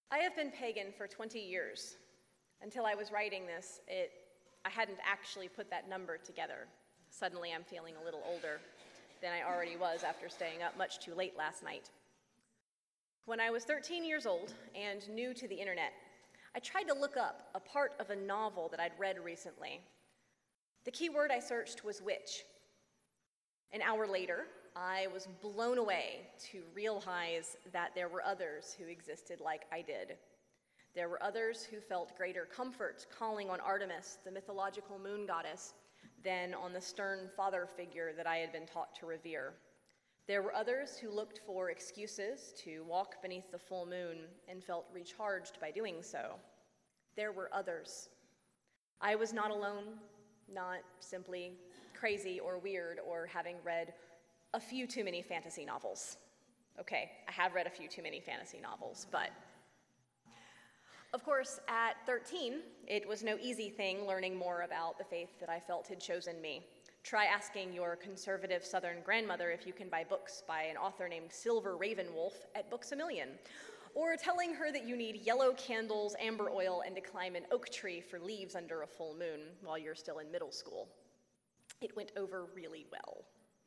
I have been pagan for 20 years. Until I was writing this, I hadn't actually put that number together. Suddenly I'm feeling a little older than I already was after staying up much too late last night. When I was 13 years old and new to the internet, I tried to look up a part of a novel that I'd read recently. The key word I searched was witch. An hour later, I was blown away to realize that there were others who existed like I did. There were others who felt greater comfort calling on Artemis, the mythological moon goddess, than on the stern father figure that I had been taught to revere. There were others who looked for excuses to walk beneath the full moon and felt recharged by doing so. There were others. I was not alone, not simply crazy or weird or having read a few too many fantasy novels. Okay, I have read a few too many fantasy novels, but of course, at 13, it was no easy thing learning more about the faith that I felt had chosen me. Try asking your conservative Southern grandmother if you can buy books by an author named Silver Ravenwolf at Books A Million, or telling her that you need yellow candles, amber oil, and to climb an oak tree for leaves under a full moon while you're still in middle school. It went over really well.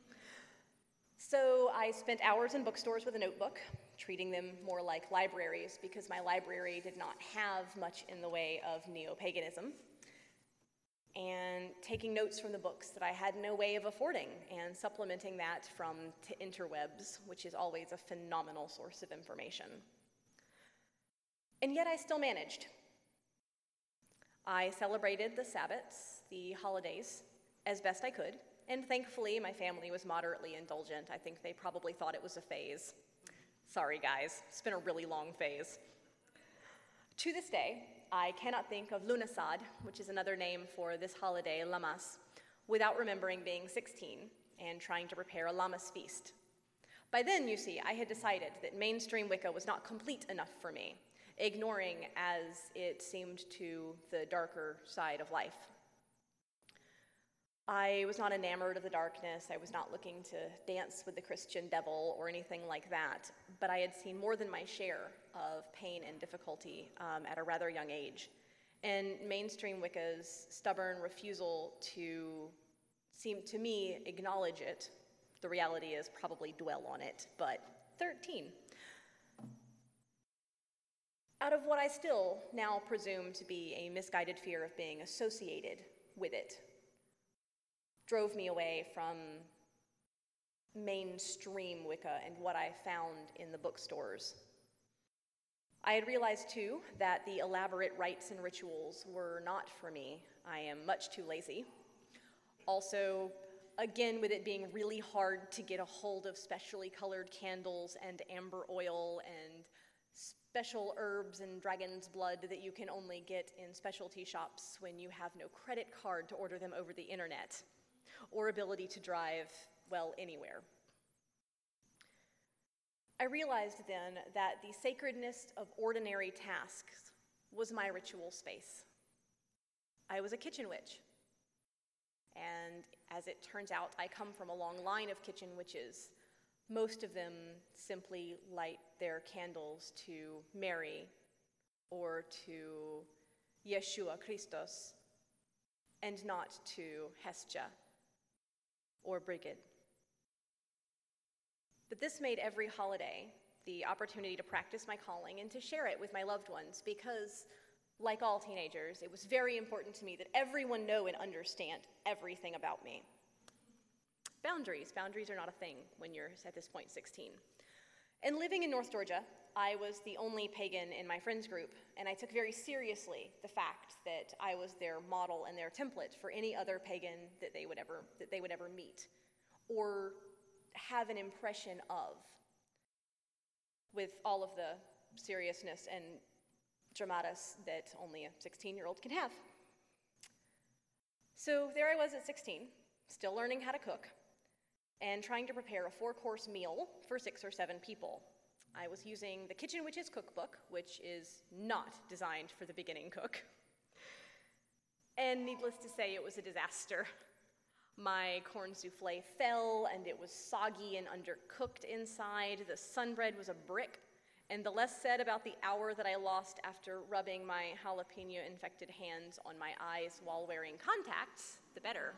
So I spent hours in bookstores with a notebook, treating them more like libraries because my library did not have much in the way of neo-paganism, and taking notes from the books that I had no way of affording and supplementing that from interwebs, which is always a phenomenal source of information. And yet I still managed. I celebrated the Sabbats, the holidays, as best I could, and thankfully my family was moderately indulgent. I think they probably thought it was a phase. Sorry guys, it's been a really long phase. To this day, I cannot think of Lughnasadh, which is another name for this holiday, Lammas, without remembering being 16 and trying to prepare a Lammas feast. By then, you see, I had decided that mainstream Wicca was not complete enough for me, ignoring as it seemed to the darker side of life. I was not enamored of the darkness. I was not looking to dance with the Christian devil or anything like that, but I had seen more than my share of pain and difficulty at a rather young age. And mainstream Wicca's stubborn refusal to seem to me acknowledge it, the reality is probably dwell on it, but 13. Out of what I still now presume to be a misguided fear of being associated with it, drove me away from mainstream Wicca and what I found in the bookstores. I had realized, too, that the elaborate rites and rituals were not for me. I am much too lazy. Also, again, with it being really hard to get a hold of specially colored candles and amber oil and special herbs and dragon's blood that you can only get in specialty shops when you have no credit card to order them over the internet, or ability to drive, well, anywhere. I realized then that the sacredness of ordinary tasks was my ritual space. I was a kitchen witch. And as it turns out, I come from a long line of kitchen witches. Most of them simply light their candles to Mary or to Yeshua Christos, and not to Hestia or Brigid. But this made every holiday the opportunity to practice my calling and to share it with my loved ones because, like all teenagers, it was very important to me that everyone know and understand everything about me. Boundaries are not a thing when you're at this point 16. And living in North Georgia, I was the only pagan in my friends group, and I took very seriously the fact that I was their model and their template for any other pagan that they would ever meet or have an impression of, with all of the seriousness and dramatis that only a 16-year-old can have. So there I was at 16, still learning how to cook, and trying to prepare a 4-course meal for 6 or 7 people. I was using the Kitchen Witch's cookbook, which is not designed for the beginning cook. And needless to say, it was a disaster. My corn souffle fell, and it was soggy and undercooked inside. The sun bread was a brick, And the less said about the hour that I lost after rubbing my jalapeno-infected hands on my eyes while wearing contacts, the better.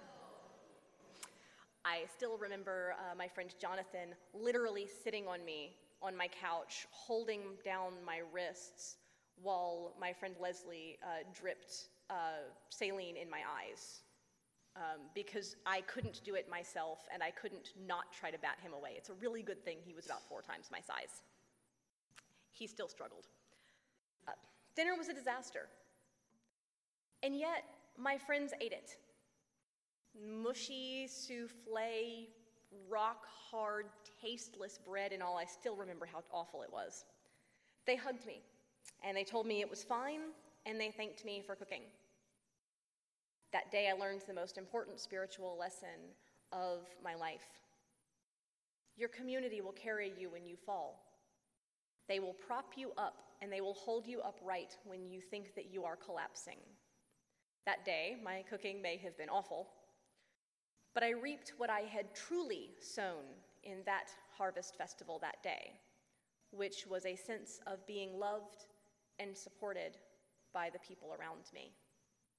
I still remember my friend Jonathan literally sitting on me on my couch, holding down my wrists while my friend Leslie dripped saline in my eyes because I couldn't do it myself and I couldn't not try to bat him away. It's a really good thing he was about 4 times my size. He still struggled. Dinner was a disaster. And yet, my friends ate it. Mushy souffle, rock-hard, tasteless bread and all. I still remember how awful it was. They hugged me, and they told me it was fine, and they thanked me for cooking. That day, I learned the most important spiritual lesson of my life. Your community will carry you when you fall. They will prop you up, and they will hold you upright when you think that you are collapsing. That day, my cooking may have been awful, but I reaped what I had truly sown in that harvest festival that day, which was a sense of being loved and supported by the people around me.